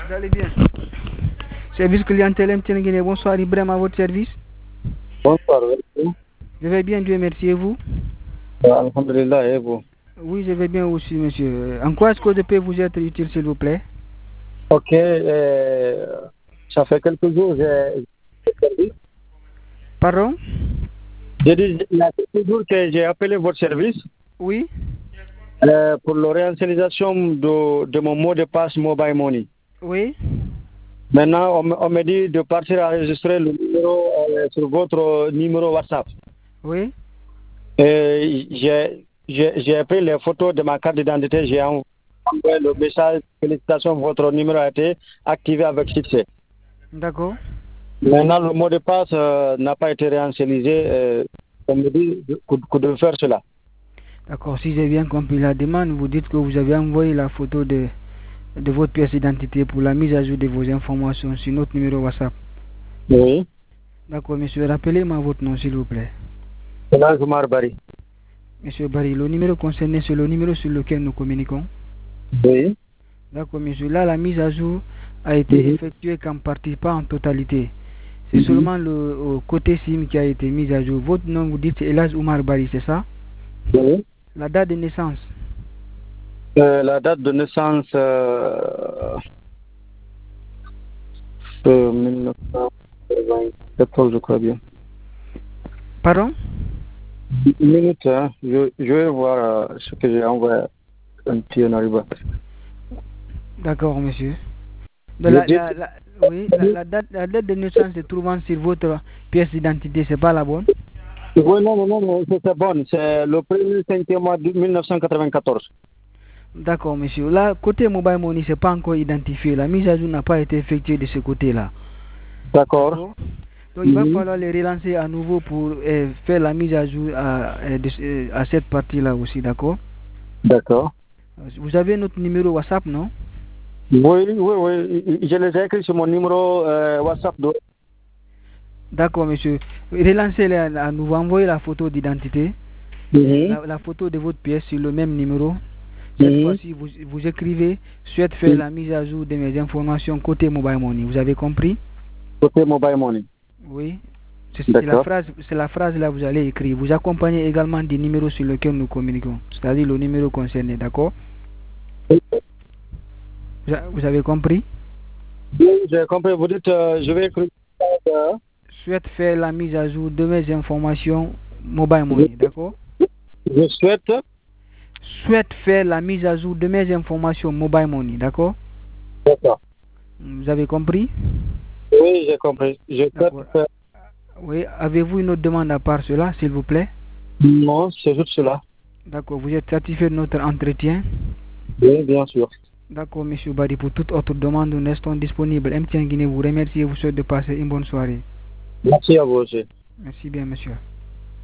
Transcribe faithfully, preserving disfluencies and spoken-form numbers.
Vous allez bien? Service clientèle M T N Guinée, bonsoir Ibrahim, à votre service. Bonsoir. Je vais bien, Dieu merci, et vous? Alhamdulillah, et vous? Oui, je vais bien aussi, monsieur. En quoi est-ce que je peux vous être utile, s'il vous plaît? Ok, euh, ça fait quelques jours j'ai j'ai Pardon? J'ai dit, il y a quelques jours que j'ai appelé votre service Oui. euh, pour la réinitialisation de, de mon mot de passe Mobile Money. Oui. Maintenant, on, on me dit de partir enregistrer le numéro euh, sur votre numéro WhatsApp. Oui. Et j'ai j'ai j'ai pris les photos de ma carte d'identité, j'ai envoyé le message, félicitations, votre numéro a été activé avec succès. D'accord. Maintenant, le mot de passe euh, n'a pas été réinitialisé. Euh, on me dit que, que de faire cela. D'accord, si j'ai bien compris la demande, vous dites que vous avez envoyé la photo de, de votre pièce d'identité pour la mise à jour de vos informations sur notre numéro WhatsApp. Oui. D'accord, monsieur, rappelez-moi votre nom, s'il vous plaît. C'est là Oumar Bari. Monsieur Barry, le numéro concerné, c'est le numéro sur lequel nous communiquons. Oui. D'accord, monsieur. Là, la mise à jour a été Mm-hmm. effectuée qu'en partie, pas en totalité. C'est Mm-hmm. seulement le euh, côté SIM qui a été mis à jour. Votre nom, vous dites, c'est Elaz Oumar Bari, c'est ça? Oui. La date de naissance? Euh, la date de naissance, euh, euh, mille neuf cent quatre-vingt-quatorze, je crois bien. Pardon? Une minute, hein. je, je vais voir euh, ce que j'ai envoyé un petit en arrivant. D'accord, monsieur. De Je la, dis- la, la, oui, la, la, date, la date de naissance se trouvant sur votre pièce d'identité, c'est pas la bonne? Oui, non, non, non, non, c'est c'est bon. C'est le premier cinquième mois de mille neuf cent quatre-vingt-quatorze. D'accord, monsieur. Là, côté Mobile Money, c'est pas encore identifié. La mise à jour n'a pas été effectuée de ce côté-là. D'accord. D'accord. Donc, il va Mhm. falloir les relancer à nouveau pour euh, faire la mise à jour à, euh, de- euh, à cette partie-là aussi, d'accord? D'accord. Vous avez notre numéro WhatsApp, non? Oui, oui, oui. Je les ai écrits sur mon numéro euh, WhatsApp. de- D'accord, monsieur. Relancez-les à, à nouveau. Envoyez la photo d'identité, euh, Mhm. la, la photo de votre pièce sur le même numéro. Cette Mhm. fois-ci, vous, vous écrivez « Souhaite faire la mise à jour de mes informations côté Mobile Money ». Vous avez compris? Côté Mobile Money. Oui. C'est c'est la D'accord. phrase, c'est la phrase là vous allez écrire. Vous accompagnez également des numéros sur lesquels nous communiquons, c'est-à-dire le numéro concerné, d'accord? Vous, a- vous avez compris? Oui, j'ai compris. Vous dites, euh, je vais écrire. euh, Souhaite faire la mise à jour de mes informations Mobile je, Money, d'accord? je souhaite. Souhaite faire la mise à jour de mes informations Mobile Money, d'accord? D'accord. Vous avez compris? Oui, j'ai compris. Je souhaite D'accord. faire. Oui, avez-vous une autre demande à part cela, s'il vous plaît? Non, c'est juste cela. D'accord, vous êtes satisfait de notre entretien? Oui, bien sûr. D'accord, monsieur Badi, pour toute autre demande, nous restons disponibles. M T N Guinée vous remercie et vous souhaite de passer une bonne soirée. Merci à vous aussi. Merci bien, monsieur.